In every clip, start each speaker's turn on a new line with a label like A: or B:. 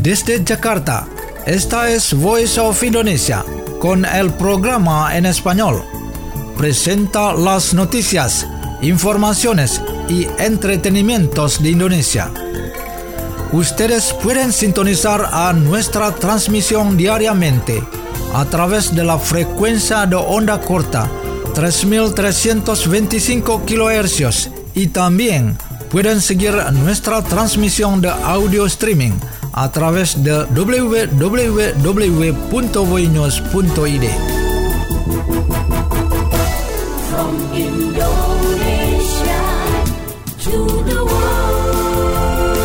A: Desde Jakarta, esta es Voice of Indonesia, con el programa en español. Presenta las noticias, informaciones y entretenimientos de Indonesia. Ustedes pueden sintonizar a nuestra transmisión diariamente a través de la frecuencia de onda corta 3325 kHz y también pueden seguir nuestra transmisión de audio streaming a través de www.voinews.id.
B: From Indonesia to the world.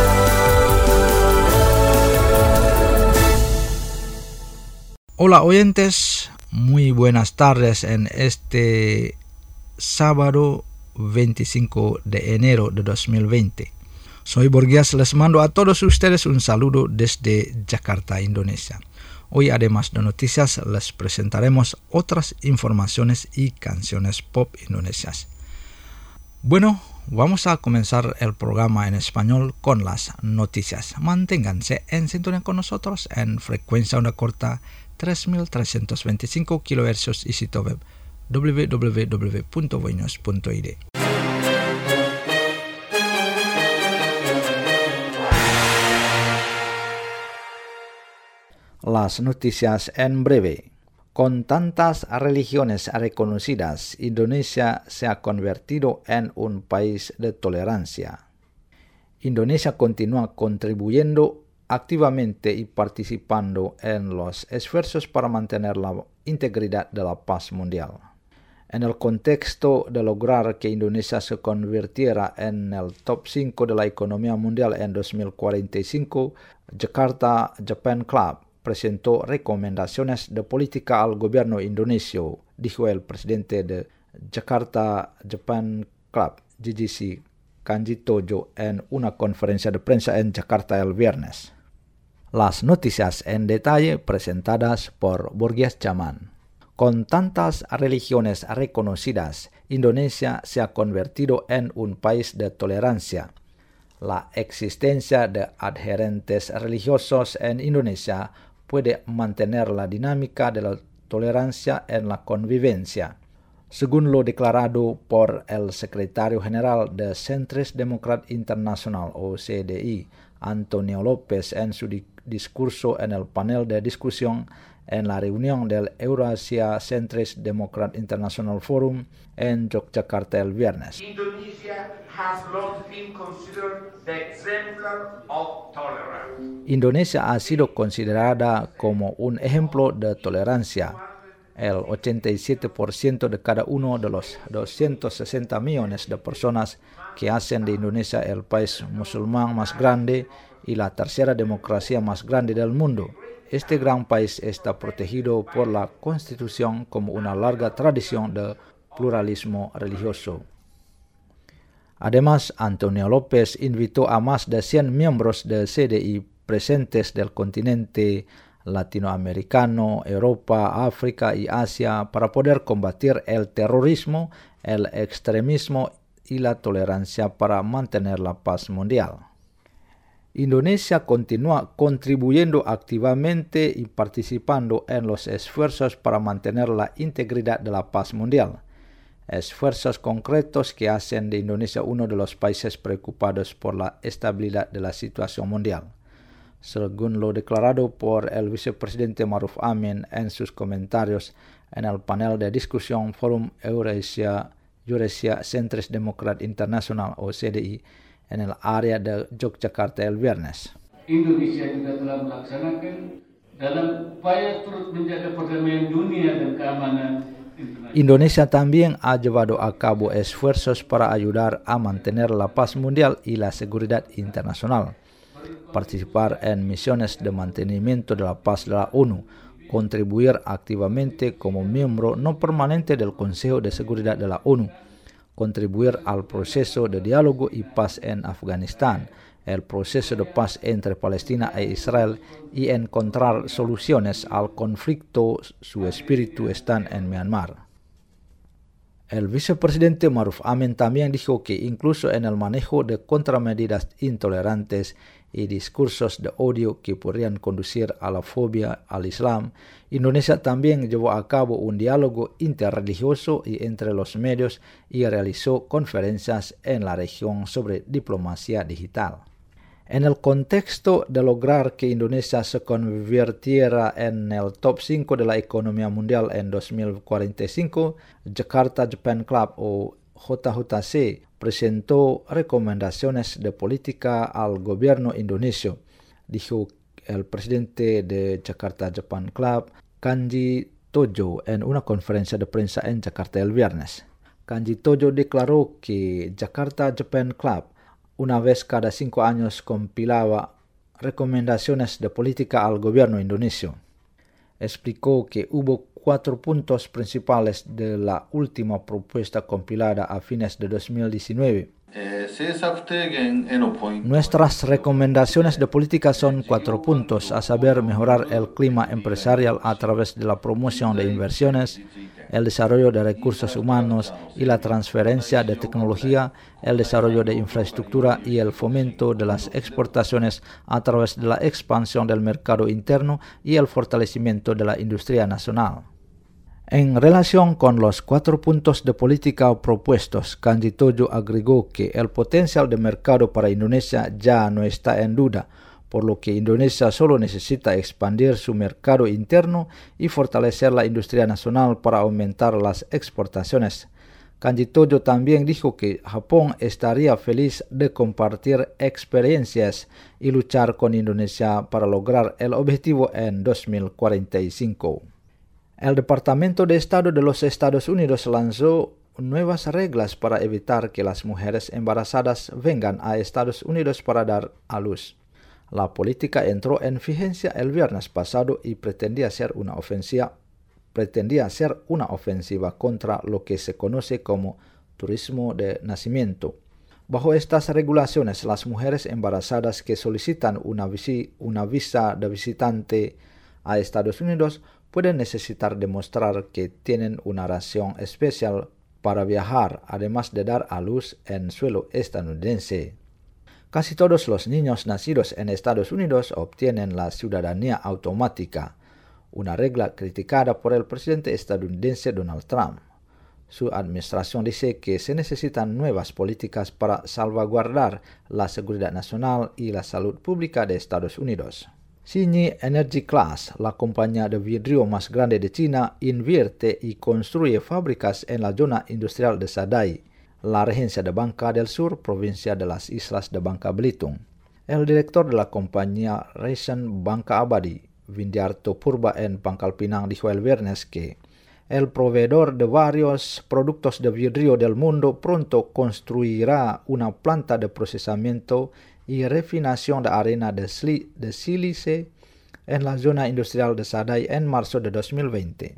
A: Hola oyentes, muy buenas tardes en este sábado 25 de enero de 2020. Soy Borgias, les mando a todos ustedes un saludo desde Jakarta, Indonesia. Hoy, además de noticias, les presentaremos otras informaciones y canciones pop indonesias. Bueno, vamos a comenzar el programa en español con las noticias. Manténganse en sintonía con nosotros en frecuencia onda corta 3325 kHz y sitio web www.voinews.id. Las noticias en breve. Con tantas religiones reconocidas, Indonesia se ha convertido en un país de tolerancia. Indonesia continúa contribuyendo activamente y participando en los esfuerzos para mantener la integridad de la paz mundial. En el contexto de lograr que Indonesia se convirtiera en el top 5 de la economía mundial en 2045, Jakarta Japan Club presentó recomendaciones de política al gobierno indonesio, dijo el presidente de Jakarta Japan Club, JGC, Kanji Tojo, en una conferencia de prensa en Jakarta el viernes. Las noticias en detalle presentadas por Borgias Chaman. Con tantas religiones reconocidas, Indonesia se ha convertido en un país de tolerancia. La existencia de adherentes religiosos en Indonesia puede mantener la dinámica de la tolerancia en la convivencia, según lo declarado por el secretario general de Centris Democrat International o CDI, Antonio López, en su discurso en el panel de discusión en la reunión del Eurasia Centris Democrat International Forum en Yogyakarta el viernes. Indonesia ha sido considerada como un ejemplo de tolerancia. El 87% de cada uno de los 260 millones de personas que hacen de Indonesia el país musulmán más grande y la tercera democracia más grande del mundo. Este gran país está protegido por la Constitución como una larga tradición de pluralismo religioso. Además, Antonio López invitó a más de 100 miembros del CDI presentes del continente latinoamericano, Europa, África y Asia para poder combatir el terrorismo, el extremismo y la tolerancia para mantener la paz mundial. Indonesia continúa contribuyendo activamente y participando en los esfuerzos para mantener la integridad de la paz mundial. Esfuerzos concretos que hacen de Indonesia uno de los países preocupados por la estabilidad de la situación mundial, según lo declarado por el vicepresidente Maruf Amin en sus comentarios en el panel de discusión Forum Eurasia Centris Democrat International o CDI en el área de Yogyakarta el viernes.
C: Indonesia juga telah melaksanakan dalam upaya turut menjaga perdamaian dunia dan keamanan internasional.
A: Indonesia también ha llevado a cabo esfuerzos para ayudar a mantener la paz mundial y la seguridad internacional, participar en misiones de mantenimiento de la paz de la ONU, contribuir activamente como miembro no permanente del Consejo de Seguridad de la ONU, contribuir al proceso de diálogo y paz en Afganistán, el proceso de paz entre Palestina e Israel y encontrar soluciones al conflicto. Su espíritu está en Myanmar. El vicepresidente Maruf Amin también dijo que incluso en el manejo de contramedidas intolerantes, y discursos de odio que podrían conducir a la fobia al Islam, Indonesia también llevó a cabo un diálogo interreligioso y entre los medios y realizó conferencias en la región sobre diplomacia digital. En el contexto de lograr que Indonesia se convirtiera en el top 5 de la economía mundial en 2045, Jakarta Japan Club o JJC presentó recomendaciones de política al gobierno indonesio, dijo el presidente de Jakarta Japan Club, Kanji Tojo, en una conferencia de prensa en Jakarta el viernes. Kanji Tojo declaró que Jakarta Japan Club una vez cada 5 años compilaba recomendaciones de política al gobierno indonesio. Explicó que hubo 4 puntos principales de la última propuesta compilada a fines de 2019. Nuestras recomendaciones de política son 4 puntos, a saber, mejorar el clima empresarial a través de la promoción de inversiones, el desarrollo de recursos humanos y la transferencia de tecnología, el desarrollo de infraestructura y el fomento de las exportaciones a través de la expansión del mercado interno y el fortalecimiento de la industria nacional. En relación con los 4 puntos de política propuestos, Kanji Tojo agregó que el potencial de mercado para Indonesia ya no está en duda, por lo que Indonesia solo necesita expandir su mercado interno y fortalecer la industria nacional para aumentar las exportaciones. Kanji Tojo también dijo que Japón estaría feliz de compartir experiencias y luchar con Indonesia para lograr el objetivo en 2045. El Departamento de Estado de los Estados Unidos lanzó nuevas reglas para evitar que las mujeres embarazadas vengan a Estados Unidos para dar a luz. La política entró en vigencia el viernes pasado y pretendía ser una ofensiva contra lo que se conoce como turismo de nacimiento. Bajo estas regulaciones, las mujeres embarazadas que solicitan una visa de visitante a Estados Unidos pueden necesitar demostrar que tienen una razón especial para viajar, además de dar a luz en suelo estadounidense. Casi todos los niños nacidos en Estados Unidos obtienen la ciudadanía automática, una regla criticada por el presidente estadounidense Donald Trump. Su administración dice que se necesitan nuevas políticas para salvaguardar la seguridad nacional y la salud pública de Estados Unidos. Xinyi Energy Glass, la compañía de vidrio más grande de China, invierte y construye fábricas en la zona industrial de Sadai, la regencia de Bangka del Sur, provincia de las Islas de Bangka Belitung. El director de la compañía Resen Bangka Abadi, Windiarto Purba en Pangkal Pinang, dijo el viernes que el proveedor de varios productos de vidrio del mundo pronto construirá una planta de procesamiento y refinación de arena de sílice en la zona industrial de Sadai en marzo de 2020.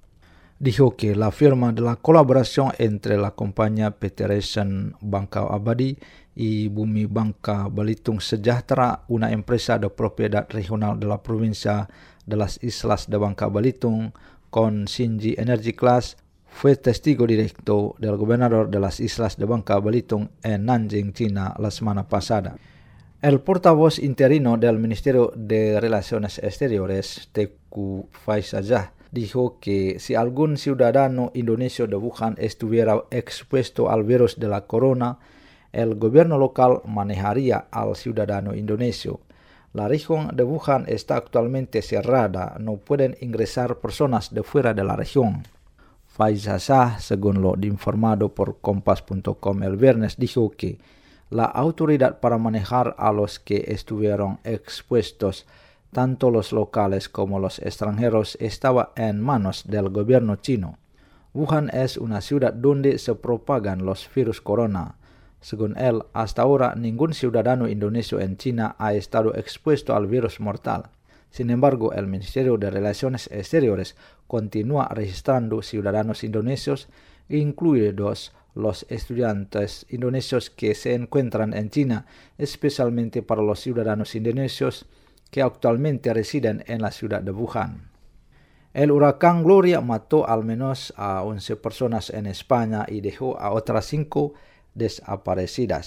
A: Dijo que la firma de la colaboración entre la compañía PT Resen Bangka Abadi y Bumi Bangka Belitung Sejahtera, una empresa de propiedad regional de la provincia de las Islas de Bangka Belitung, con Xinyi Energy Glass, fue testigo directo del gobernador de las Islas de Bangka Belitung en Nanjing, China, la semana pasada. El portavoz interino del Ministerio de Relaciones Exteriores, Teuku Faisal, dijo que si algún ciudadano indonesio de Wuhan estuviera expuesto al virus de la corona, el gobierno local manejaría al ciudadano indonesio. La región de Wuhan está actualmente cerrada, no pueden ingresar personas de fuera de la región. Faisal, según lo informado por Kompas.com el viernes, dijo que la autoridad para manejar a los que estuvieron expuestos, tanto los locales como los extranjeros, estaba en manos del gobierno chino. Wuhan es una ciudad donde se propagan los virus corona. Según él, hasta ahora ningún ciudadano indonesio en China ha estado expuesto al virus mortal. Sin embargo, el Ministerio de Relaciones Exteriores continúa registrando ciudadanos indonesios, incluidos los estudiantes indonesios que se encuentran en China, especialmente para los ciudadanos indonesios que actualmente residen en la ciudad de Wuhan. El huracán Gloria mató al menos a 11 personas en España y dejó a otras 5 desaparecidas.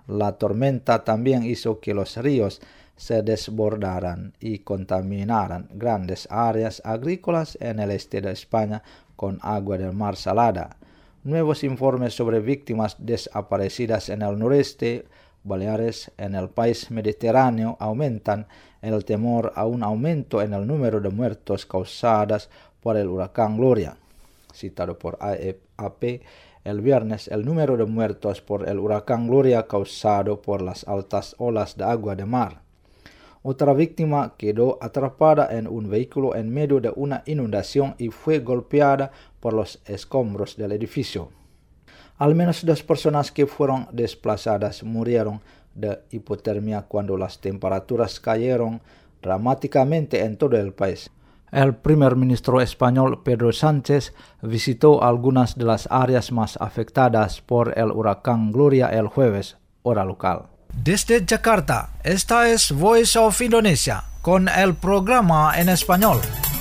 A: La tormenta también hizo que los ríos se desbordaran y contaminaran grandes áreas agrícolas en el este de España con agua del mar salada. Nuevos informes sobre víctimas desaparecidas en el noreste Baleares en el país mediterráneo aumentan el temor a un aumento en el número de muertos causadas por el huracán Gloria. Citado por AP, el viernes el número de muertos por el huracán Gloria causado por las altas olas de agua de mar. Otra víctima quedó atrapada en un vehículo en medio de una inundación y fue golpeada por los escombros del edificio. Al menos 2 personas que fueron desplazadas murieron de hipotermia cuando las temperaturas cayeron dramáticamente en todo el país. El primer ministro español Pedro Sánchez visitó algunas de las áreas más afectadas por el huracán Gloria el jueves, hora local.
D: Desde Jakarta, esta es Voice of Indonesia, con el programa en español.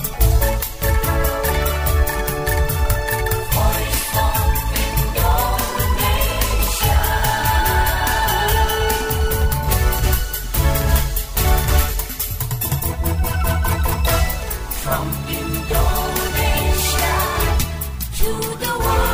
B: From Indonesia to the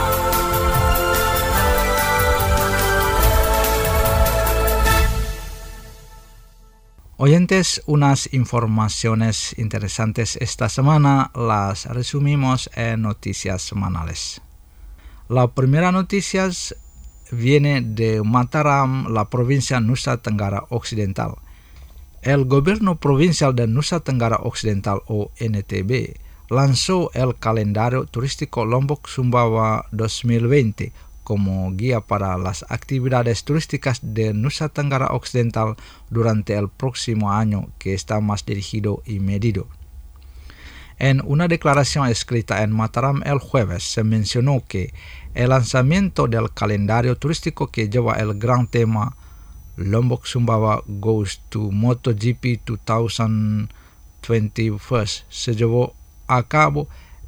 A: Oyentes, unas informaciones interesantes esta semana las resumimos en noticias semanales. La primera noticia viene de Mataram, la provincia Nusa Tenggara Occidental. El gobierno provincial de Nusa Tenggara Occidental o NTB lanzó el calendario turístico Lombok Sumbawa 2020 como guía para las actividades turísticas de Nusa Tenggara Occidental durante el próximo año, que está más dirigido y medido. En una declaración escrita en Mataram el jueves se mencionó que el lanzamiento del calendario turístico que lleva el gran tema Lombok Sumbawa Goes to MotoGP 2021 se llevó a cabo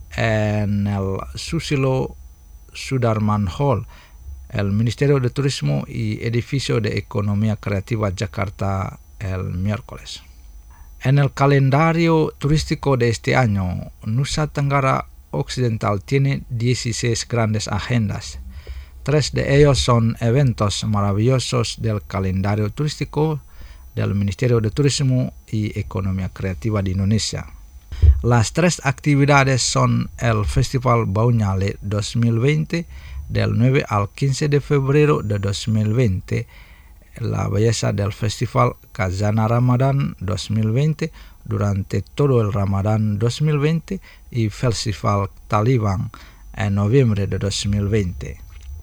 A: en el Susilo Sudarman Hall, el Ministerio de Turismo y Edificio de Economía Creativa Jakarta el miércoles. En el calendario turístico de este año, Nusa Tenggara Occidental tiene 16 grandes agendas. 3 de ellos son eventos maravillosos del calendario turístico del Ministerio de Turismo y Economía Creativa de Indonesia. Las 3 actividades son el Festival Baunyale 2020 del 9 al 15 de febrero de 2020, la belleza del Festival Khazanah Ramadan 2020 durante todo el Ramadán 2020 y Festival Taliban en noviembre de 2020.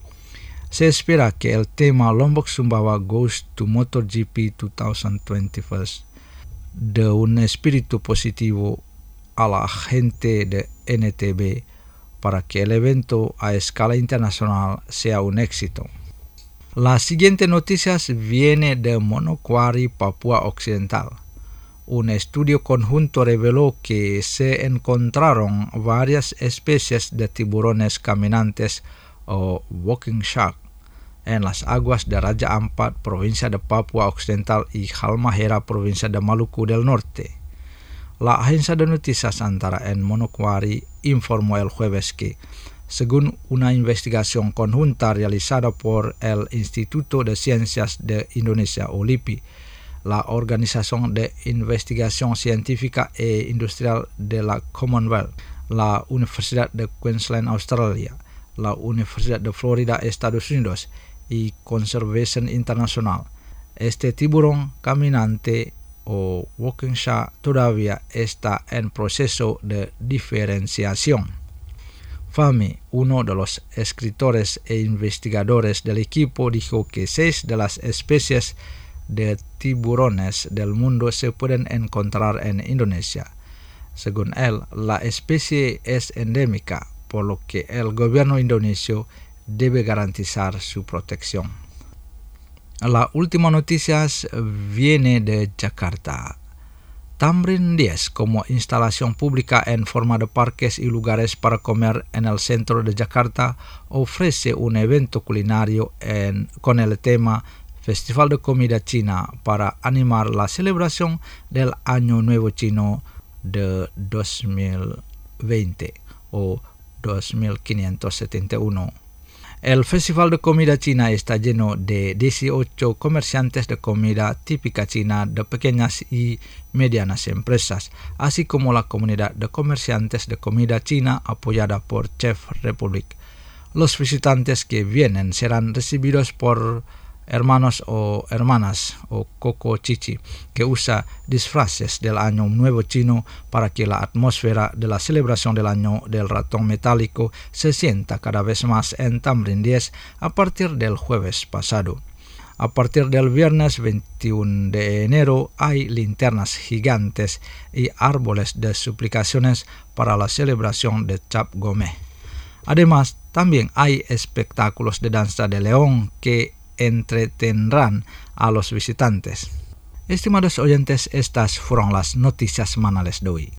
A: Se espera que el tema Lombok Sumbawa Goes to MotoGP 2021 de un espíritu positivo a la gente de NTB para que el evento a escala internacional sea un éxito. La siguiente noticia viene de Manokwari, Papua Occidental. Un estudio conjunto reveló que se encontraron varias especies de tiburones caminantes o walking shark en las aguas de Raja Ampat, provincia de Papua Occidental, y Halmahera, provincia de Maluku del Norte. La agencia de noticias Antara en Manokwari informó el jueves que, según una investigación conjunta realizada por el Instituto de Ciencias de Indonesia o LIPI, la Organización de Investigación Científica e Industrial de la Commonwealth, la Universidad de Queensland, Australia, la Universidad de Florida, Estados Unidos y Conservation International, este tiburón caminante o walking shark todavía está en proceso de diferenciación. Fahmy, uno de los escritores e investigadores del equipo, dijo que 6 de las especies de tiburones del mundo se pueden encontrar en Indonesia. Según él, la especie es endémica, por lo que el gobierno indonesio debe garantizar su protección. La última noticia viene de Jakarta. Tamrin 10, como instalación pública en forma de parques y lugares para comer en el centro de Jakarta, ofrece un evento culinario con el tema
D: Festival de Comida China para animar la celebración del Año Nuevo Chino de 2020 o 2571. El Festival de Comida China está lleno de 18 comerciantes de comida típica china de pequeñas y medianas empresas, así como la comunidad de comerciantes de comida china apoyada por Chef Republic. Los visitantes que vienen serán recibidos por hermanos o hermanas o Coco Chichi, que usa disfraces del Año Nuevo Chino para que la atmósfera de la celebración del Año del Ratón Metálico se sienta cada vez más en Tamrin 10 a partir del jueves pasado. A partir del viernes 21 de enero hay linternas gigantes y árboles de suplicaciones para la celebración de Chap Gomeh. Además, también hay espectáculos de danza de león que entretendrán a los visitantes. Estimados oyentes, estas fueron las noticias semanales de hoy.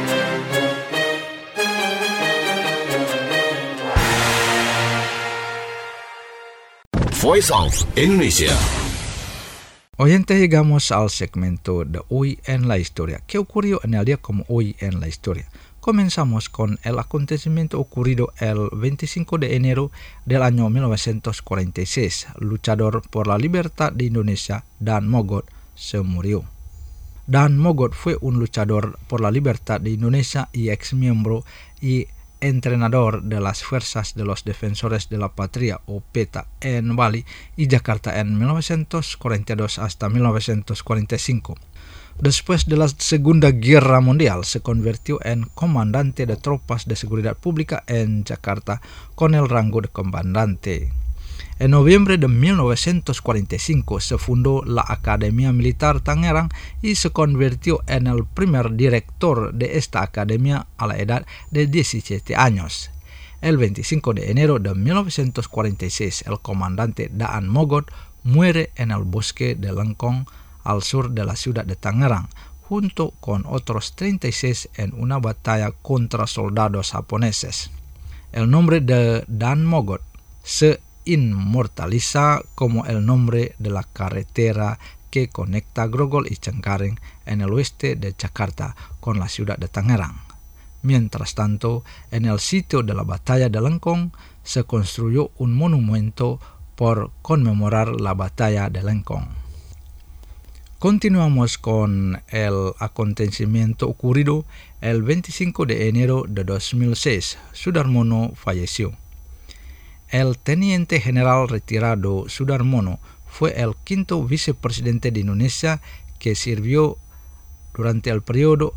E: Voice of Indonesia.
D: Oyentes, llegamos al segmento de Hoy en la Historia. ¿Qué ocurrió en el día como hoy en la historia? Comenzamos con el acontecimiento ocurrido el 25 de enero del año 1946. Luchador por la libertad de Indonesia, Dan Mogot, se murió. Dan Mogot fue un luchador por la libertad de Indonesia y exmiembro y entrenador de las Fuerzas de los Defensores de la Patria o PETA en Bali y Jakarta en 1942 hasta 1945. Después de la Segunda Guerra Mundial, se convirtió en comandante de tropas de seguridad pública en Jakarta con el rango de comandante. En noviembre de 1945 se fundó la Academia Militar Tangerang y se convirtió en el primer director de esta academia a la edad de 17 años. El 25 de enero de 1946, el comandante Dan Mogot muere en el bosque de Lengkong, al sur de la ciudad de Tangerang, junto con otros 36 en una batalla contra soldados japoneses. El nombre de Dan Mogot se inmortaliza como el nombre de la carretera que conecta Grogol y Cengkareng en el oeste de Jakarta con la ciudad de Tangerang. Mientras tanto, en el sitio de la batalla de Lengkong se construyó un monumento por conmemorar la batalla de Lengkong. Continuamos con el acontecimiento ocurrido el 25 de enero de 2006. Sudarmono falleció. El teniente general retirado Sudarmono fue el quinto vicepresidente de Indonesia que sirvió durante el periodo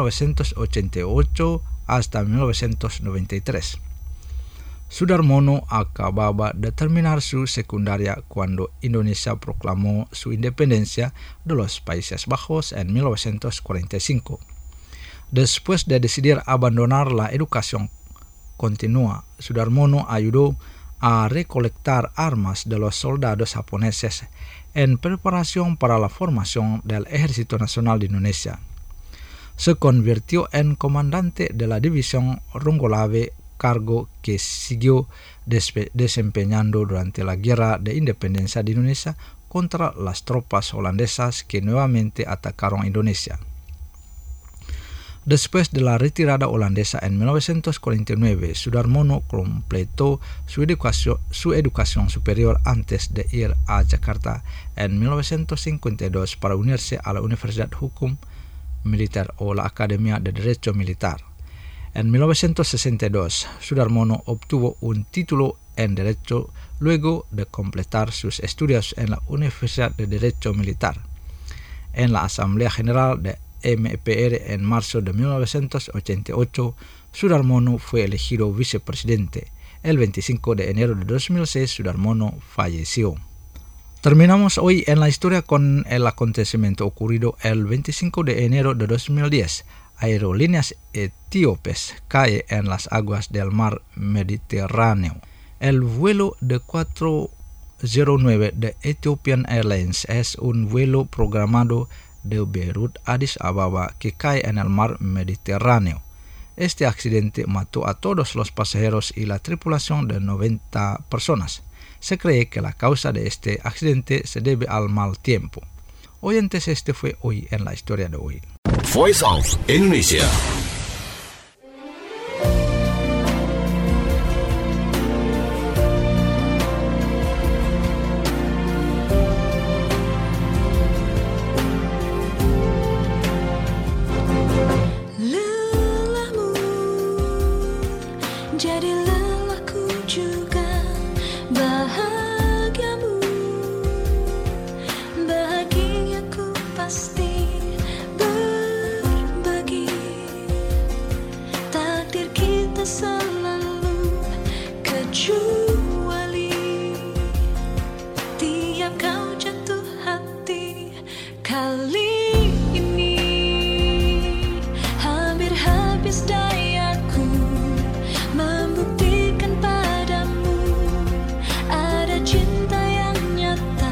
D: 1988 hasta 1993. Sudarmono acababa de terminar su secundaria cuando Indonesia proclamó su independencia de los Países Bajos en 1945. Después de decidir abandonar la educación continua, Sudarmono ayudó a recolectar armas de los soldados japoneses en preparación para la formación del Ejército Nacional de Indonesia. Se convirtió en comandante de la división Ronggolawe, cargo que siguió desempeñando durante la Guerra de Independencia de Indonesia contra las tropas holandesas que nuevamente atacaron Indonesia. Después de la retirada holandesa en 1949, Sudarmono completó su educación superior antes de ir a Jakarta en 1952 para unirse a la Universidad Hukum Militer o la Academia de Derecho Militar. En 1962, Sudarmono obtuvo un título en Derecho luego de completar sus estudios en la Universidad de Derecho Militar. En la Asamblea General de MPR en marzo de 1988, Sudarmono fue elegido vicepresidente. El 25 de enero de 2006, Sudarmono falleció. Terminamos hoy en la historia con el acontecimiento ocurrido el 25 de enero de 2010. Aerolíneas etíopes cae en las aguas del mar Mediterráneo. El vuelo de 409 de Ethiopian Airlines es un vuelo programado de Beirut a Addis Ababa que cae en el mar Mediterráneo. Este accidente mató a todos los pasajeros y la tripulación de 90 personas. Se cree que la causa de este accidente se debe al mal tiempo. Oyentes, este fue Hoy en la Historia de hoy.
E: Voice of Indonesia.
B: Lelahmu jadi lelahku juga, bahagiamu bahagiaku pasti berbagi. Takdir kita selalu kecuali tiap kau jatuh hati kali ini. Hampir habis dayaku membuktikan padamu ada cinta yang nyata,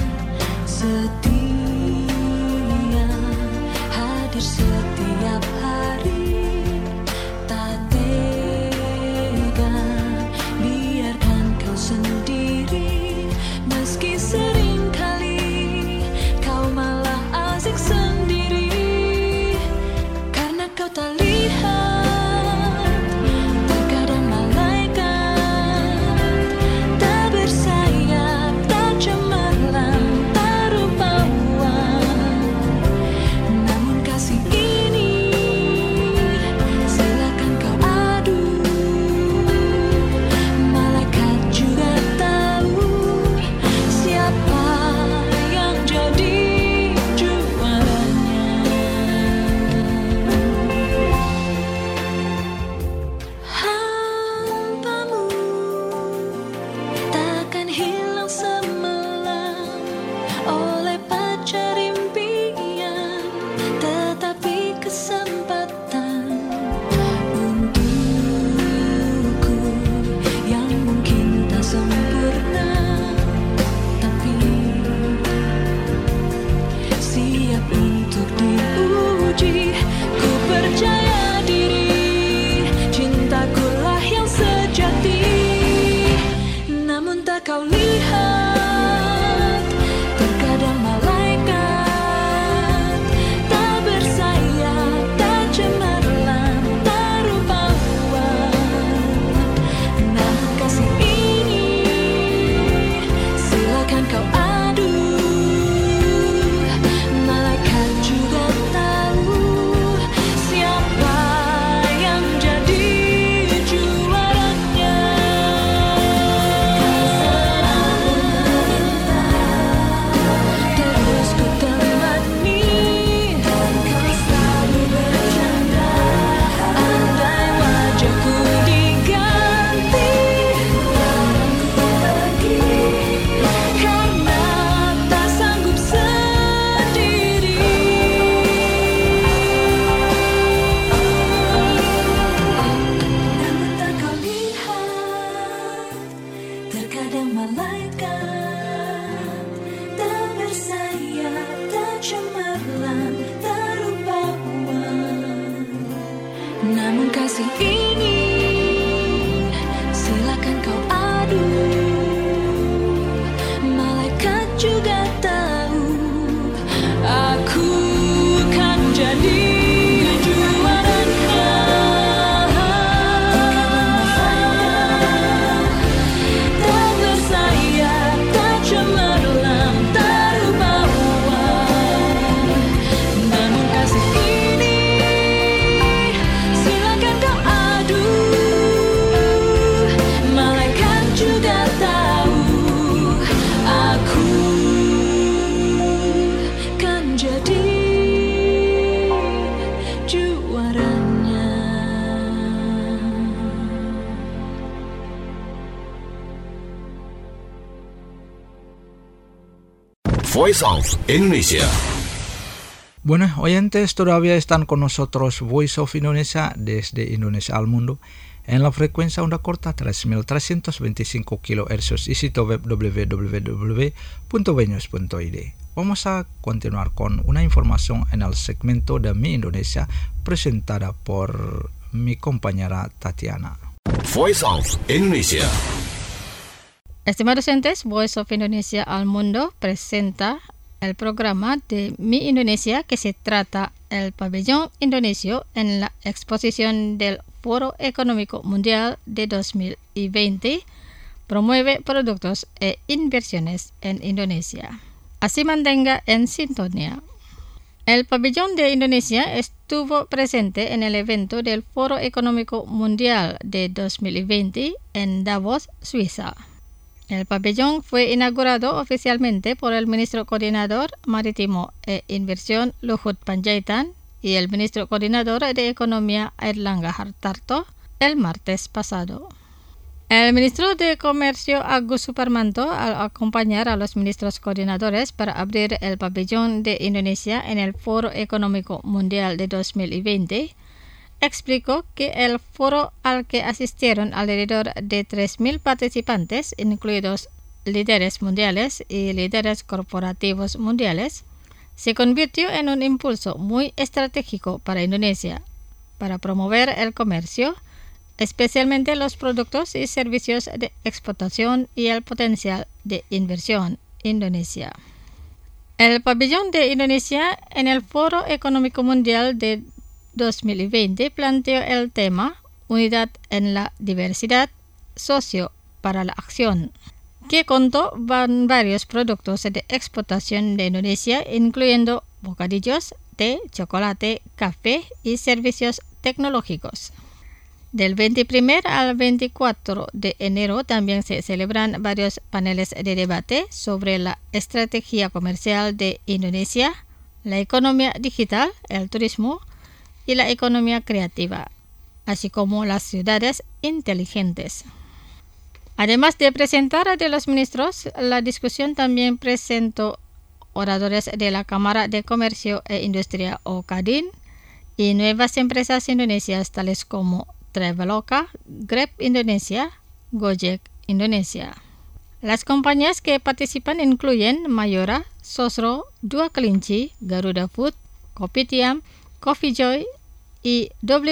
B: setia, hadir setiap hari. Tak tega biarkan kau sendiri, meski sering kali kau malah asik sendiri. Karena kau tak lihat, terkadang malaikat tak bersayap, tak cemerlang, tak rupawan. Namun kasih ini silakan kau adu. Malaikat juga tahu siapa yang jadi juaranya. Hampamu takkan hilang semalam oleh pacar impian, tetapi kesempatan untukku yang mungkin tak sempurna, tapi siap untuk diuji. Ku percaya diri, cintakulah yang sejati. Namun tak kau lihat, terkadang malaikat tak bersayap, tak cemerlang, tak rupawan. Namun kasih ini silakan kau adu. Malaikat juga tahu siapa yang jadi juaranya. Terus ku temani, kau selalu bercanda. Andai wajahku diganti, ku pergi karena tak sanggup sendiri. Namun tak kau lihat, terkadang malaikat tak bersayap, tak cemerlang, tak rupawan. Namun kasih ini silakan kau adu. Malaikat juga tahu aku kan jadi juaranya. Tak bersayap, tak cemerlang, tak rupawan. Namun kasih ini silakan kau adu. Malaikat juga tahu aku kan jadi juaranya.
E: Voice of Indonesia.
D: Bueno, oyentes, todavía están con nosotros Voice of Indonesia desde Indonesia al mundo en la frecuencia onda corta 3325 kHz y sitio web www.veños.id. Vamos a continuar con una información en el segmento de Mi Indonesia presentada por mi compañera Tatiana.
E: Voice of Indonesia.
F: Estimados oyentes, Voice of Indonesia al Mundo presenta el programa de Mi Indonesia, que se trata el pabellón indonesio en la exposición del Foro Económico Mundial de 2020, promueve productos e inversiones en Indonesia. Así mantenga en sintonía. El pabellón de Indonesia estuvo presente en el evento del Foro Económico Mundial de 2020 en Davos, Suiza. El pabellón fue inaugurado oficialmente por el ministro coordinador marítimo e inversión Luhut Panjaitan y el ministro coordinador de Economía Airlangga Hartarto el martes pasado. El ministro de Comercio Agus Suparmanto, al acompañar a los ministros coordinadores para abrir el pabellón de Indonesia en el Foro Económico Mundial de 2020, explicó que el foro al que asistieron alrededor de 3.000 participantes, incluidos líderes mundiales y líderes corporativos mundiales, se convirtió en un impulso muy estratégico para Indonesia, para promover el comercio, especialmente los productos y servicios de exportación y el potencial de inversión Indonesia. El pabellón de Indonesia en el Foro Económico Mundial de 2020 planteó el tema Unidad en la Diversidad, Socio para la Acción, que contó con varios productos de exportación de Indonesia, incluyendo bocadillos, té, chocolate, café y servicios tecnológicos. Del 21 al 24 de enero también se celebran varios paneles de debate sobre la estrategia comercial de Indonesia, la economía digital, el turismo y la economía creativa, así como las ciudades inteligentes. Además de presentar a los ministros, la discusión también presentó oradores de la Cámara de Comercio e Industria o CADIN y nuevas empresas indonesias tales como Traveloka, Grab Indonesia, Gojek Indonesia. Las compañías que participan incluyen Mayora, Sosro, Dua Kelinci, Garuda Food, Kopitiam, Coffee Joy y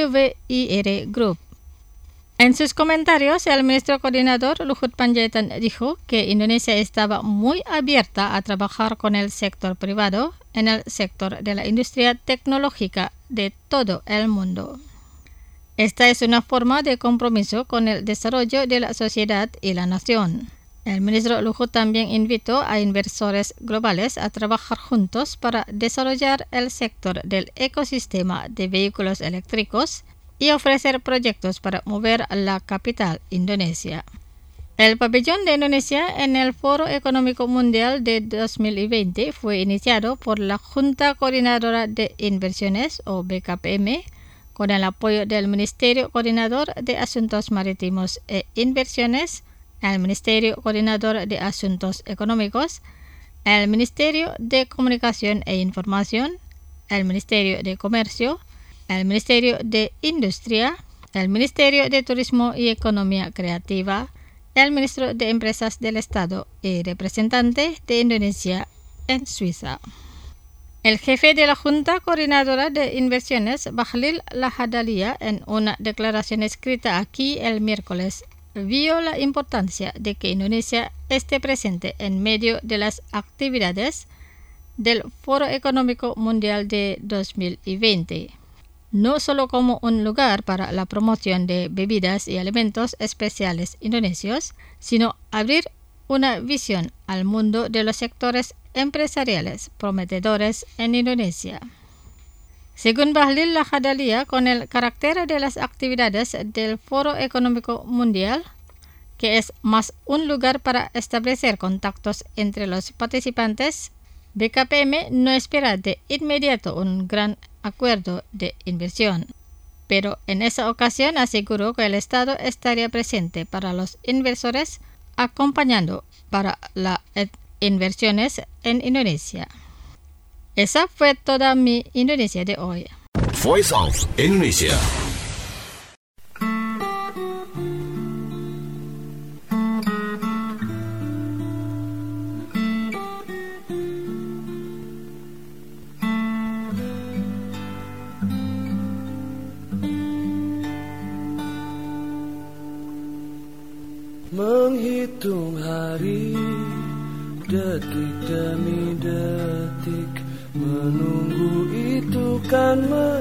F: WIR Group. En sus comentarios, el ministro coordinador Luhut Panjaitan dijo que Indonesia estaba muy abierta a trabajar con el sector privado en el sector de la industria tecnológica de todo el mundo. Esta es una forma de compromiso con el desarrollo de la sociedad y la nación. El ministro Luhut también invitó a inversores globales a trabajar juntos para desarrollar el sector del ecosistema de vehículos eléctricos y ofrecer proyectos para mover la capital Indonesia. El pabellón de Indonesia en el Foro Económico Mundial de 2020 fue iniciado por la Junta Coordinadora de Inversiones o BKPM con el apoyo del Ministerio Coordinador de Asuntos Marítimos e Inversiones, el Ministerio Coordinador de Asuntos Económicos, el Ministerio de Comunicación e Información, el Ministerio de Comercio, el Ministerio de Industria, el Ministerio de Turismo y Economía Creativa, el Ministro de Empresas del Estado y representante de Indonesia en Suiza. El jefe de la Junta Coordinadora de Inversiones, Bahlil Lahadalia, en una declaración escrita aquí el miércoles, vio la importancia de que Indonesia esté presente en medio de las actividades del Foro Económico Mundial de 2020, no solo como un lugar para la promoción de bebidas y alimentos especiales indonesios, sino abrir una visión al mundo de los sectores empresariales prometedores en Indonesia. Según Bahlil Lahadalia, con el carácter de las actividades del Foro Económico Mundial, que es más un lugar para establecer contactos entre los participantes, BKPM no espera de inmediato un gran acuerdo de inversión, pero en esa ocasión aseguró que el Estado estaría presente para los inversores, acompañando para las inversiones en Indonesia. Esa fue toda mi Indonesia de hoy.
E: Voice of Indonesia.
G: Menghitung hari, detik demi detik, menunggu itu kan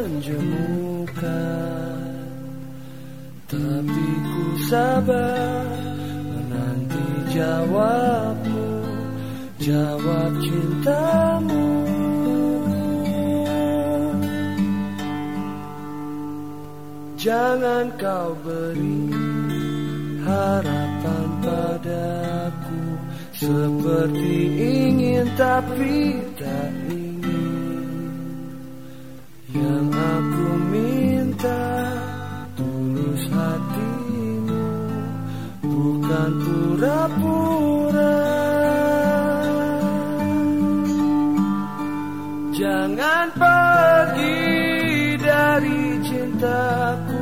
G: menjemukan. Tapi ku sabar menanti jawabmu, jawab cintamu. Jangan kau beri harapan padaku, seperti ingin tapi tak ingin. Yang aku minta tulus hatimu, bukan pura-pura. Jangan pergi dari cintaku,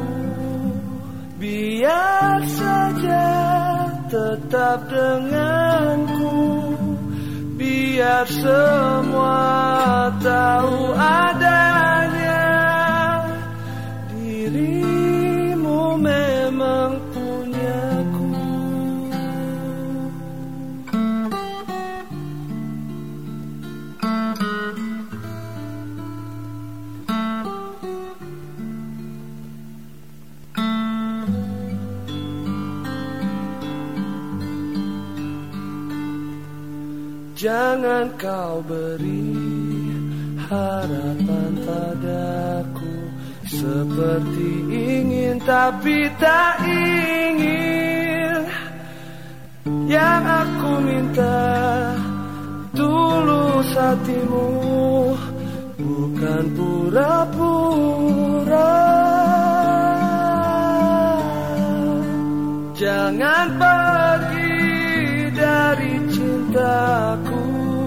G: biar saja tetap denganku, biar semua tahu adanya dirimu memang punyaku. Jangan kau beri harapan padaku, seperti ingin tapi tak ingin. Yang aku minta tulus hatimu, bukan pura-pura. Jangan pergi dari cintaku,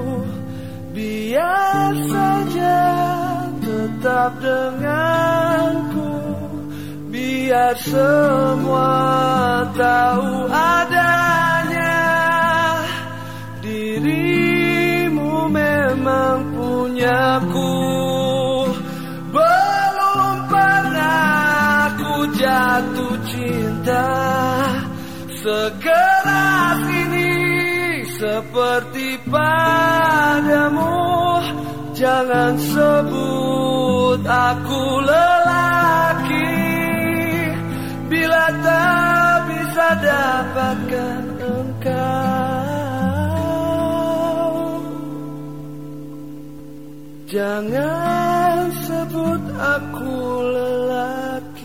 G: biar saja tetap denganku, biar semua tahu adanya dirimu memang punyaku. Belum pernah ku jatuh cinta sekeras ini seperti padamu. Jangan sebut aku lelaki bila tak bisa dapatkan engkau. Jangan sebut aku lelaki.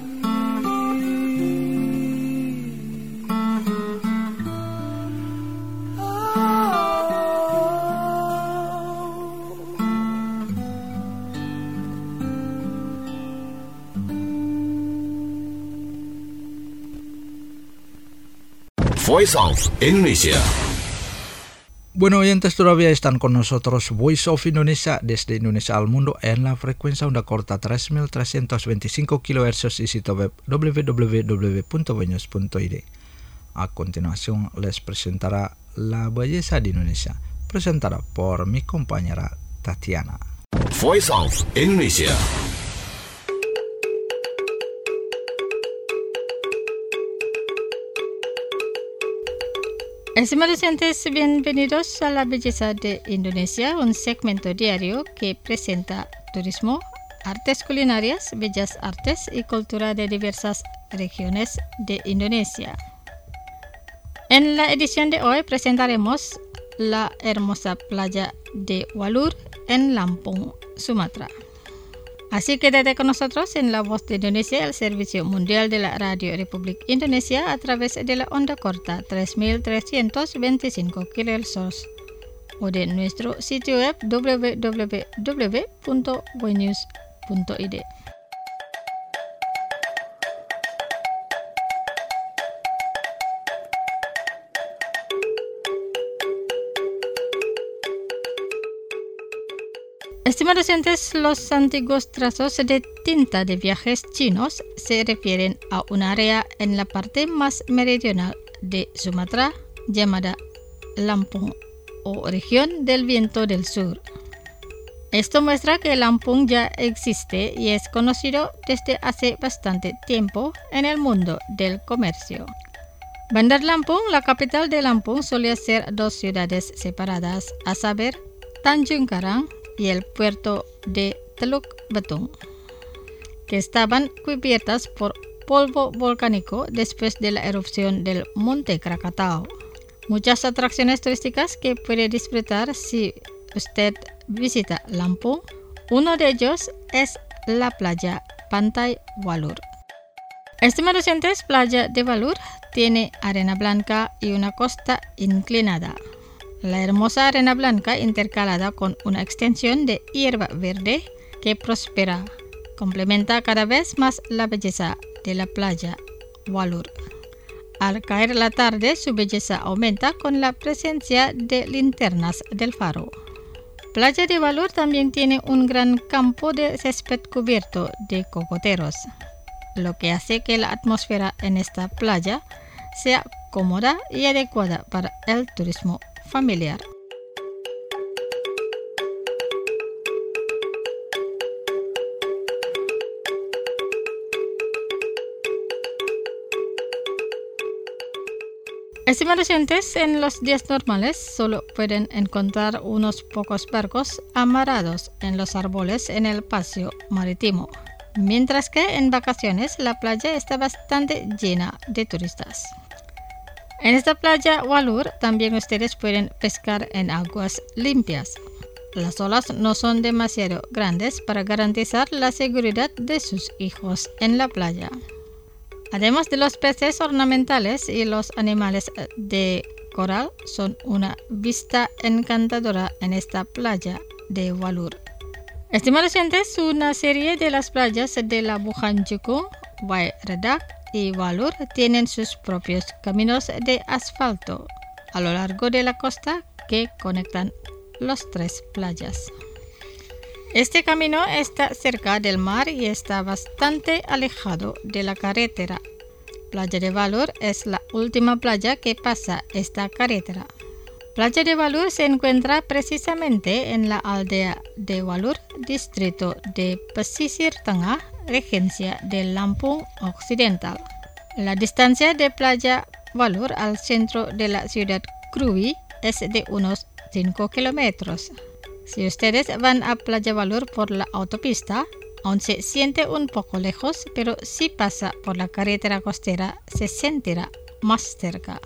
E: Voice of Indonesia.
D: Bueno, oyentes, todavía están con nosotros Voice of Indonesia desde Indonesia al mundo en la frecuencia onda corta 3325 kHz y sitio web www.voice.id. A continuación les presentará La Belleza de Indonesia, presentada por mi compañera Tatiana.
E: Voice of Indonesia.
F: Estimados oyentes, bienvenidos a La Belleza de Indonesia, un segmento diario que presenta turismo, artes culinarias, bellas artes y cultura de diversas regiones de Indonesia. En la edición de hoy presentaremos la hermosa playa de Walur en Lampung, Sumatra. Así que quédate con nosotros en La Voz de Indonesia, el servicio mundial de la Radio Republik Indonesia a través de la onda corta 3325 kHz o de nuestro sitio web www.voinews.id. Estimados oyentes, los antiguos trazos de tinta de viajes chinos se refieren a un área en la parte más meridional de Sumatra llamada Lampung o región del viento del sur. Esto muestra que Lampung ya existe y es conocido desde hace bastante tiempo en el mundo del comercio. Bandar Lampung, la capital de Lampung, solía ser dos ciudades separadas, a saber, Tanjung Karang y el puerto de Teluk Betung, que estaban cubiertas por polvo volcánico después de la erupción del Monte Krakatau. Muchas atracciones turísticas que puede disfrutar si usted visita Lampung. Uno de ellos es la playa Pantai Walur. Estimados oyentes, Playa de Walur tiene arena blanca y una costa inclinada. La hermosa arena blanca intercalada con una extensión de hierba verde que prospera complementa cada vez más la belleza de la playa Walur. Al caer la tarde, su belleza aumenta con la presencia de linternas del faro. Playa de Walur también tiene un gran campo de césped cubierto de cocoteros, lo que hace que la atmósfera en esta playa sea cómoda y adecuada para el turismo familiar. Estimados oyentes, en los días normales solo pueden encontrar unos pocos barcos amarrados en los árboles en el paseo marítimo, mientras que en vacaciones la playa está bastante llena de turistas. En esta playa Walur también ustedes pueden pescar en aguas limpias. Las olas no son demasiado grandes para garantizar la seguridad de sus hijos en la playa. Además de los peces ornamentales y los animales de coral, son una vista encantadora en esta playa de Walur. Estimados oyentes, una serie de las playas de la Labuhan Jukung, Wai Redak y Walur tienen sus propios caminos de asfalto a lo largo de la costa que conectan las tres playas. Este camino está cerca del mar y está bastante alejado de la carretera. Playa de Walur es la última playa que pasa esta carretera. Playa de Walur se encuentra precisamente en la aldea de Walur, distrito de Pesisir Tengah, regencia de Lampung Occidental. La distancia de Playa Walur al centro de la ciudad Krui es de unos 5 kilómetros. Si ustedes van a Playa Walur por la autopista, aún se siente un poco lejos, pero si pasa por la carretera costera, se sentirá más cerca.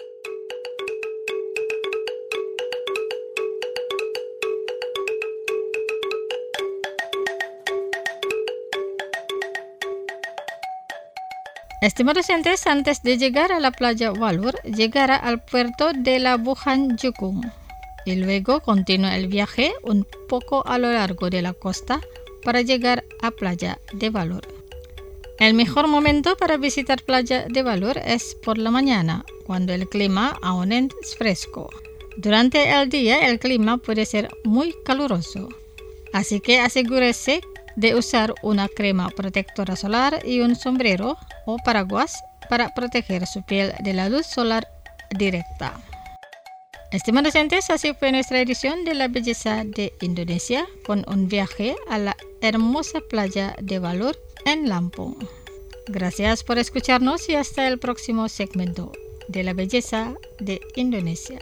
F: Estimados oyentes, antes de llegar a la playa Walur, llegará al puerto de la Labuhan Jukung y luego continúa el viaje un poco a lo largo de la costa para llegar a Playa de Walur. El mejor momento para visitar Playa de Walur es por la mañana, cuando el clima aún es fresco. Durante el día el clima puede ser muy caluroso, así que asegúrese de usar una crema protectora solar y un sombrero o paraguas para proteger su piel de la luz solar directa. Estimados oyentes, así fue nuestra edición de la belleza de Indonesia con un viaje a la hermosa playa de Walur en Lampung. Gracias por escucharnos y hasta el próximo segmento de la belleza de Indonesia.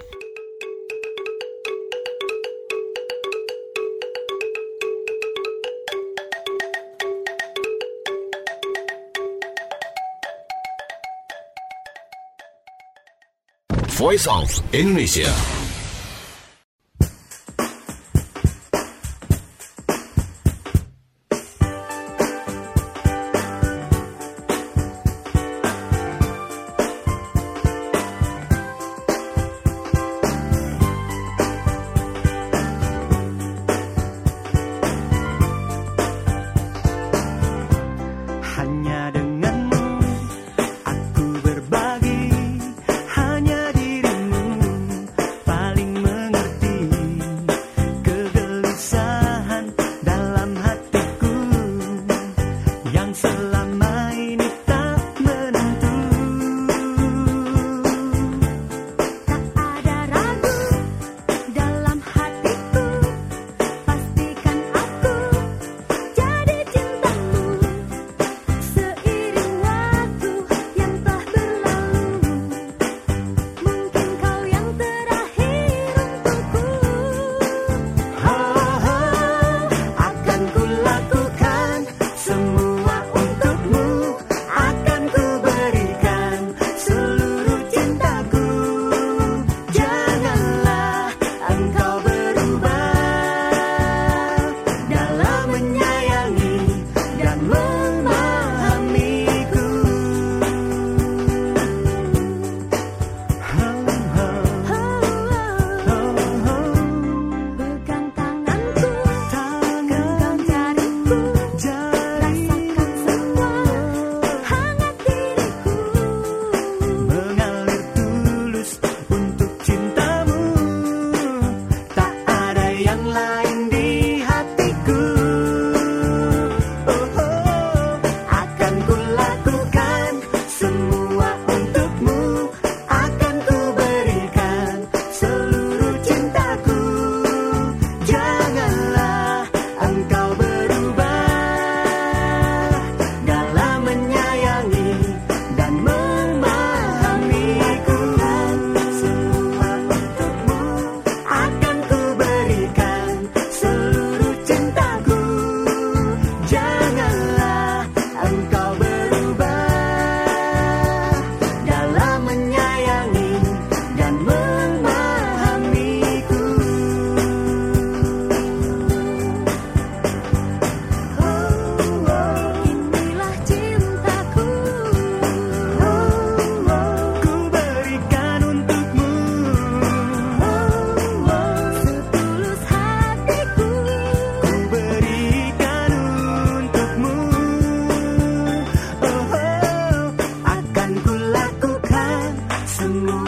E: Voice of Indonesia.
G: Hanya denganmu aku berbagi, hanya dirimu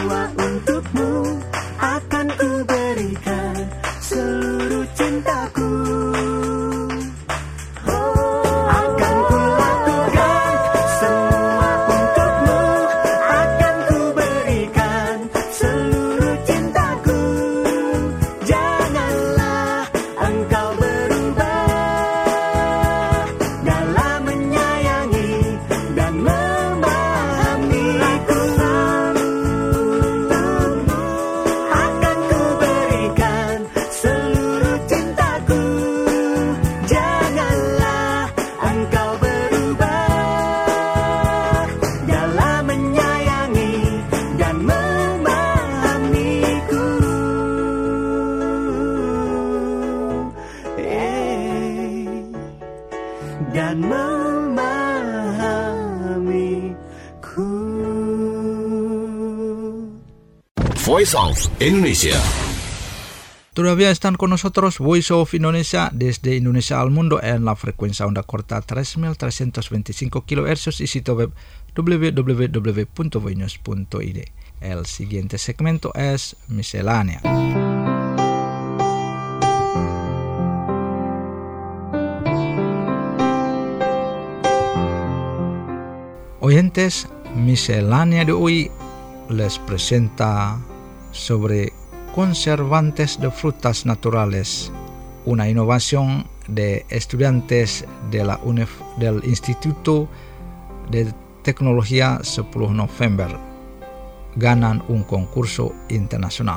G: semua untukmu akan ku berikan seluruh cintaku. Akan ku lakukan semua untukmu, akan ku berikan seluruh cintaku. Janganlah engkau berubah dalam menyayangi dan memahamiku. Akan ku berikan seluruh cintaku. Janganlah engkau berubah dalam menyayangi dan memahamiku. Dan memahamiku.
E: Voice of Indonesia.
D: Todavía están con nosotros Voice of Indonesia desde Indonesia al mundo en la frecuencia onda corta 3.325 kHz y sitio web www.voinews.id. El siguiente segmento es Miscelánea. Oyentes, Miscelánea de hoy les presenta sobre conservantes de frutas naturales, una innovación de estudiantes de del Instituto de Tecnología 10 November. Ganan un concurso internacional.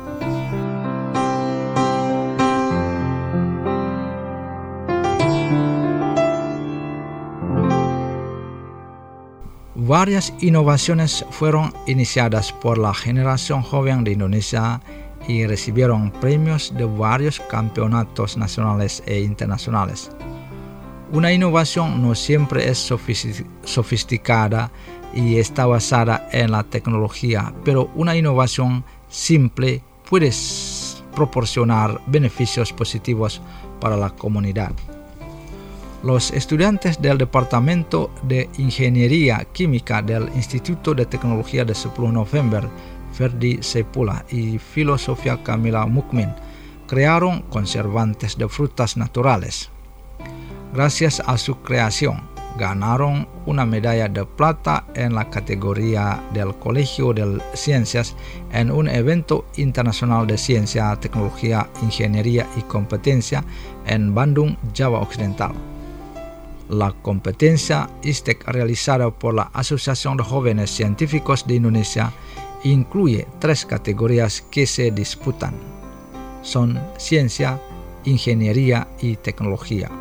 D: Varias innovaciones fueron iniciadas por la generación joven de Indonesia y recibieron premios de varios campeonatos nacionales e internacionales. Una innovación no siempre es sofisticada y está basada en la tecnología, pero una innovación simple puede proporcionar beneficios positivos para la comunidad. Los estudiantes del Departamento de Ingeniería Química del Instituto de Tecnología de 10 November, Ferdi Sepula y Filosofía Camila Mukmin, crearon conservantes de frutas naturales. Gracias a su creación, ganaron una medalla de plata en la categoría del Colegio de Ciencias en un evento internacional de ciencia, tecnología, ingeniería y competencia en Bandung, Java Occidental. La competencia ISTEC realizada por la Asociación de Jóvenes Científicos de Indonesia incluye 3 categorías que se disputan. Son ciencia, ingeniería y tecnología.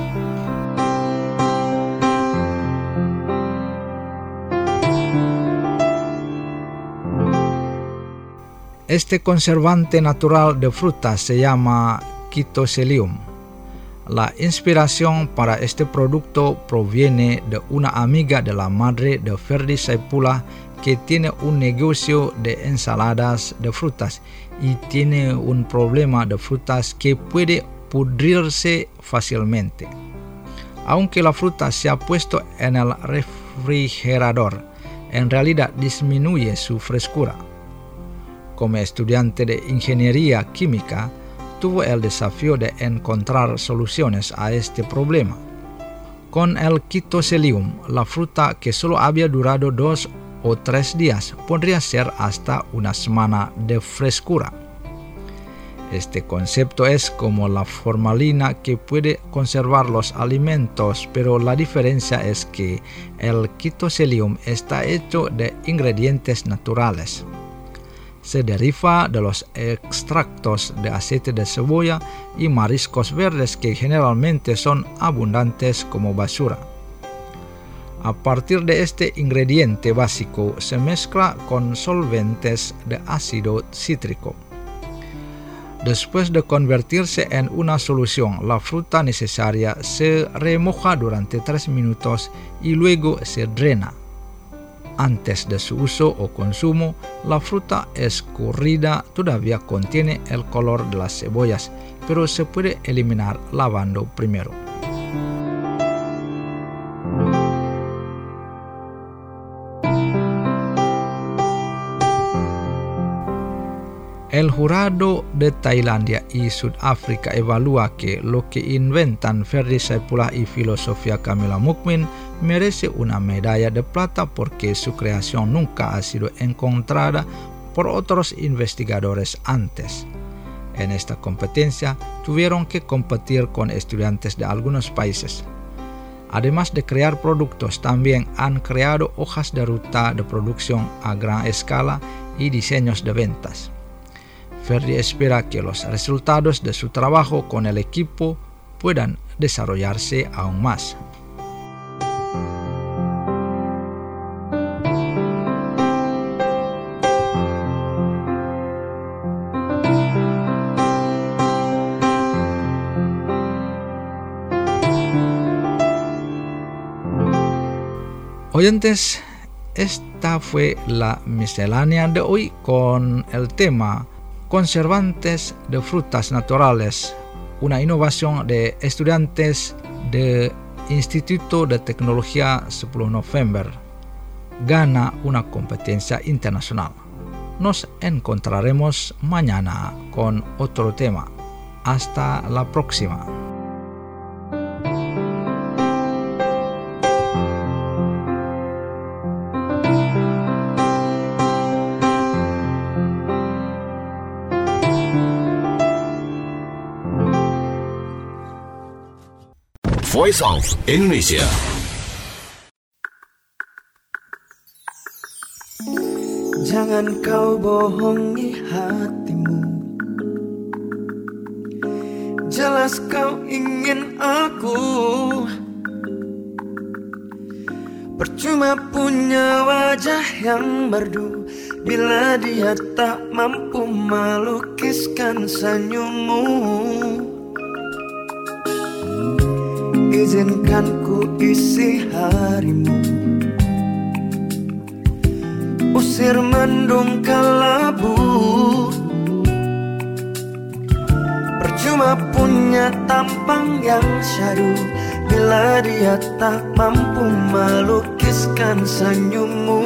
D: Este conservante natural de frutas se llama Chitosellium. La inspiración para este producto proviene de una amiga de la madre de Ferdi Sepula que tiene un negocio de ensaladas de frutas y tiene un problema de frutas que puede pudrirse fácilmente. Aunque la fruta se ha puesto en el refrigerador, en realidad disminuye su frescura. Como estudiante de ingeniería química, tuvo el desafío de encontrar soluciones a este problema. Con el Chitosellium, la fruta que solo había durado 2 o 3 días podría ser hasta una semana de frescura. Este concepto es como la formalina que puede conservar los alimentos, pero la diferencia es que el Chitosellium está hecho de ingredientes naturales. Se deriva de los extractos de aceite de cebolla y mariscos verdes que generalmente son abundantes como basura. A partir de este ingrediente básico se mezcla con solventes de ácido cítrico. Después de convertirse en una solución, la fruta necesaria se remoja durante 3 minutos y luego se drena. Antes de su uso o consumo, la fruta escurrida todavía contiene el color de las cebollas, pero se puede eliminar lavando primero. El jurado de Tailandia y Sudáfrica evalúa que lo que inventan Ferdi Saipullah y filosofía Camila Mukmin merece una medalla de plata porque su creación nunca ha sido encontrada por otros investigadores antes. En esta competencia tuvieron que competir con estudiantes de algunos países. Además de crear productos, también han creado hojas de ruta de producción a gran escala y diseños de ventas. Ferdi espera que los resultados de su trabajo con el equipo puedan desarrollarse aún más. Oyentes, esta fue la miscelánea de hoy con el tema Conservantes de frutas naturales, una innovación de estudiantes del Instituto de Tecnología 10 November. Gana una competencia internacional. Nos encontraremos mañana con otro tema. Hasta la próxima.
E: Voice of Indonesia.
G: Jangan kau bohongi hatimu. Jelas kau ingin aku. Percuma punya wajah yang merdu bila dia tak mampu melukiskan senyummu. Izinkan ku isi harimu, usir mendung kelabu. Percuma punya tampang yang syahdu bila dia tak mampu melukiskan senyummu.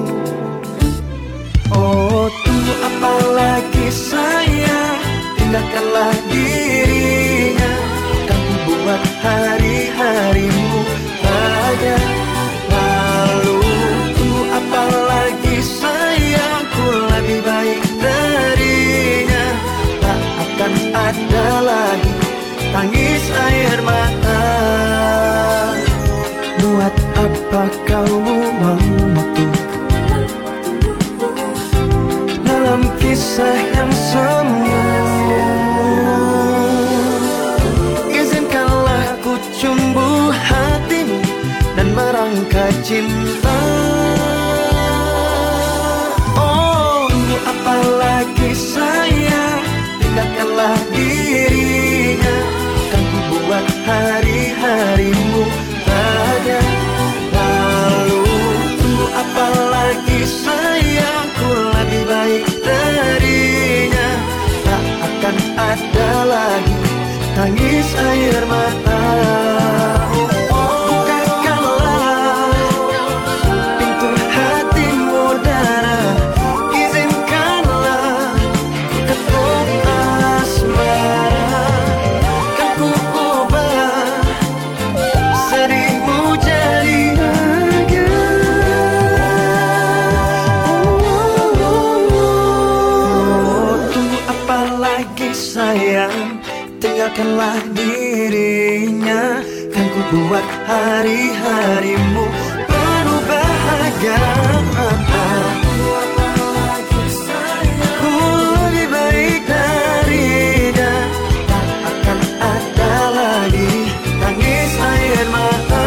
G: Oh, tunggu apa lagi sayang, tinggalkanlah dirinya. Buat hari-harimu bahagia. Lalu tunggu apa lagi sayangku, lebih baik darinya. Tak akan ada lagi tangis air mata. Buat apa kau waktu dalam kisah yang semu? Cumbu hatimu dan merangkai cinta. Oh, apa lagi sayang, tinggalkanlah dirinya. Kan ku buat hari-harimu bahagia. Lalu tunggu apa lagi sayangku, lebih baik darinya. Tak akan ada lagi tangis air mata. Bukakanlah pintu hatimu darah, izinkanlah ketuk asmara. Kan ku ubah sedihmu jadi bahagia. Tunggu apa lagi sayang, tinggalkanlah dirinya. Kan ku buat hari-harimu penuh bahagia. Ku lebih baik darinya. Tak akan ada lagi tangis air mata.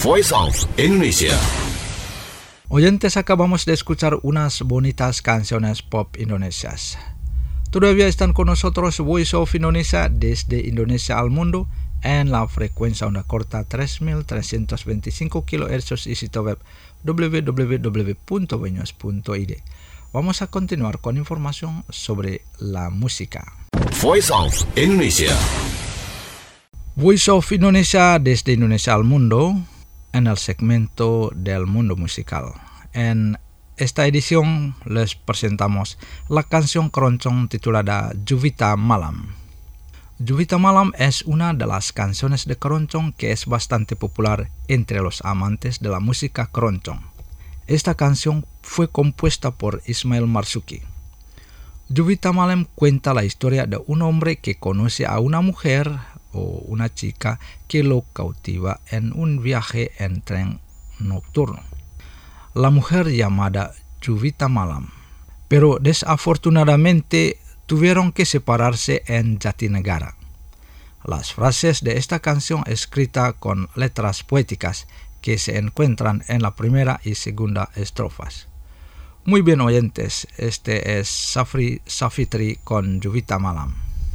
E: Voice of Indonesia.
D: Oyentes, acabamos de escuchar unas bonitas canciones pop indonesias. Todavía están con nosotros Voice of Indonesia desde Indonesia al mundo en la frecuencia onda corta 3325 kHz y sitio web www.benyos.id. Vamos a continuar con información sobre la música.
E: Voice of Indonesia.
D: Voice of Indonesia desde Indonesia al mundo en el segmento del mundo musical. En esta edición les presentamos la canción keroncong titulada Juwita Malam. Juwita Malam es una de las canciones de keroncong que es bastante popular entre los amantes de la música keroncong. Esta canción fue compuesta por Ismail Marzuki. Juwita Malam cuenta la historia de un hombre que conoce a una mujer o una chica que lo cautiva en un viaje en tren nocturno. La mujer llamada Juwita Malam, pero desafortunadamente tuvieron que separarse en Jatinegara. Las frases de esta canción escrita con letras poéticas que se encuentran en la primera y segunda estrofas. Muy bien, oyentes, este es Safri Safitri con Juwita Malam.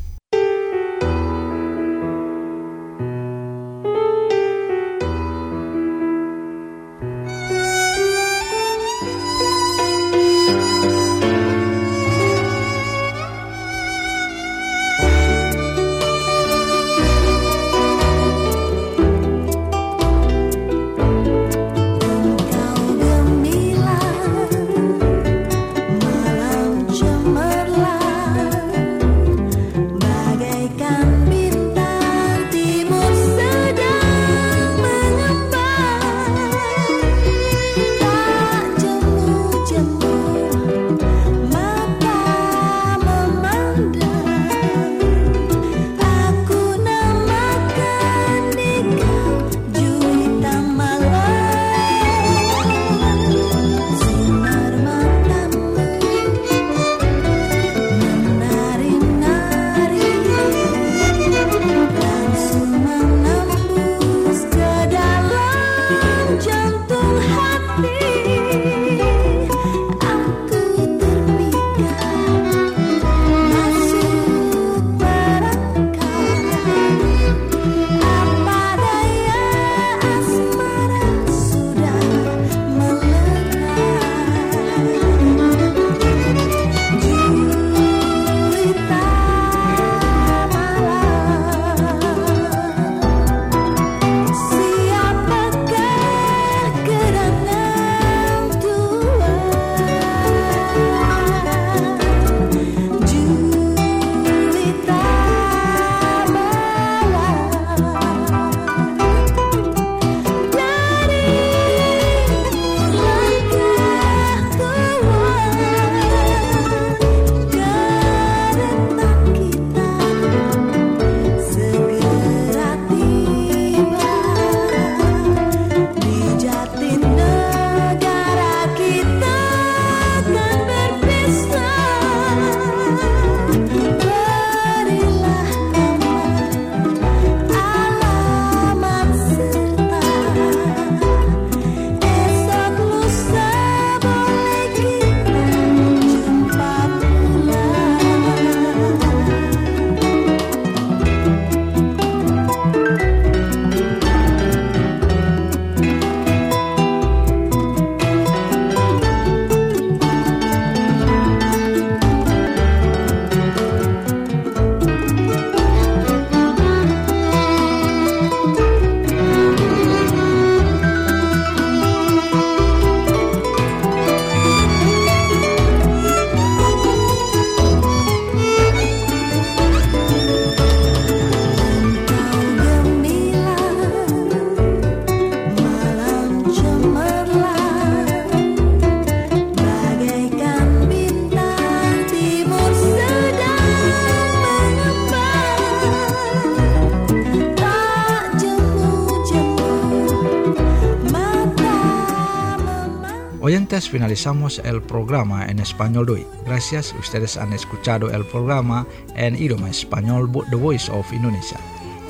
D: Oyentes, finalizamos el programa en español de hoy. Gracias, ustedes han escuchado el programa en idioma español The Voice of Indonesia.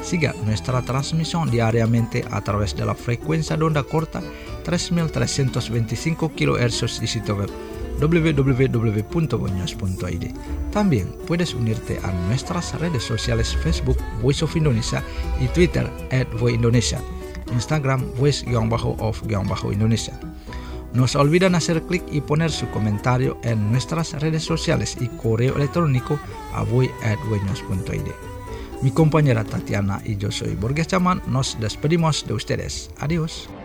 D: Siga nuestra transmisión diariamente a través de la frecuencia de onda corta 3325 kHz y sitio web www.voinos.id. También puedes unirte a nuestras redes sociales Facebook Voice of Indonesia y Twitter @voindonesia, Instagram voice_of_Indonesia. No se olviden hacer clic y poner su comentario en nuestras redes sociales y correo electrónico a voi@voinos.id. Mi compañera Tatiana y yo soy Borges Chaman, nos despedimos de ustedes. Adiós.